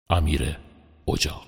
امیر اجاق.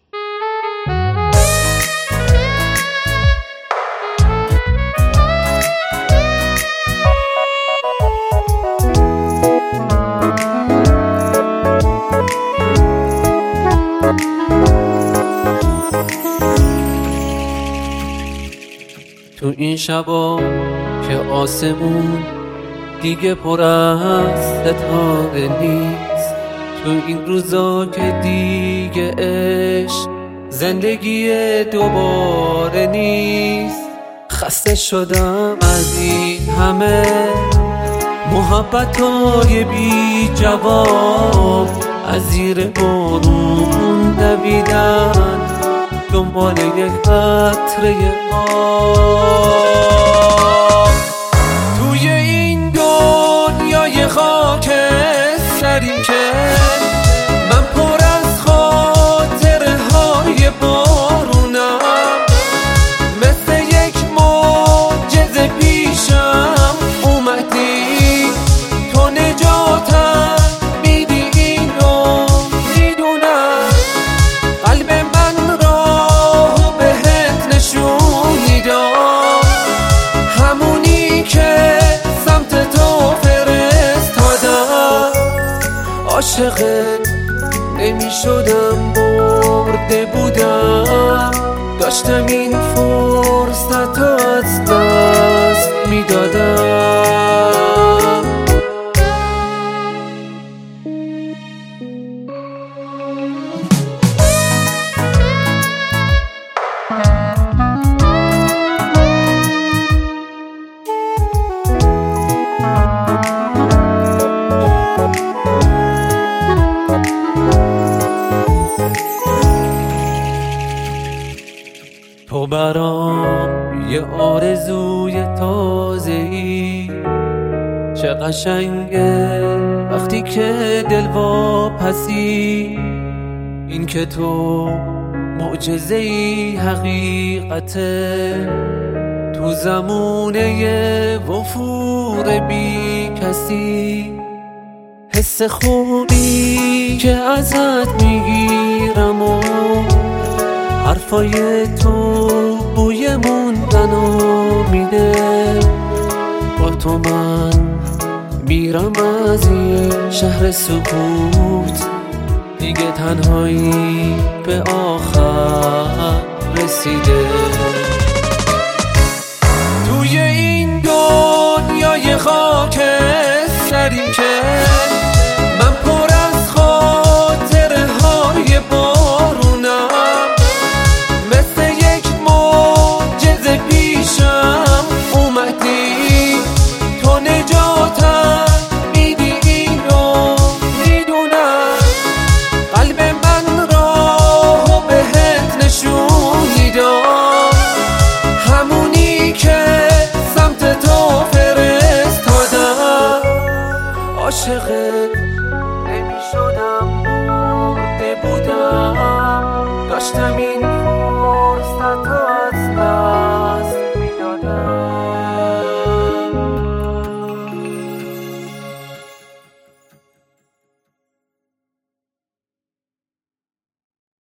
تو این شبا که آسمون دیگه پر از ستاره نیست، تو این روزا که دیگه عشق زندگی دوباره نیست، خسته شدم از این همه محبتای بی جواب، از زیر بارون دویدن دنبال یک قطره آب. توی این دنیای خاکستری که من پر از خاطره های بارونم، مثل یک معجزه پیشم اومدی، تو نجاتم میدی، اینو میدونم. قلب من راه بهت نشونی داد، همونی که سمت تو فرستادم. عاشقت نمیشدم، برده بودم، داشتم این فرصت رو از دست میدادم. تو برام یه آرزوی تازه‌ای، چه قشنگه وقتی که دل واپسی، این که تو معجزه‌ای حقیقته، تو زمونه وفور بی کسی، حس خوبی که ازت میگیرم و حرفای تو بوی موندنو میده. با تو من میرم از این شهر سکوت، دیگه تنهایی به آخر رسیده.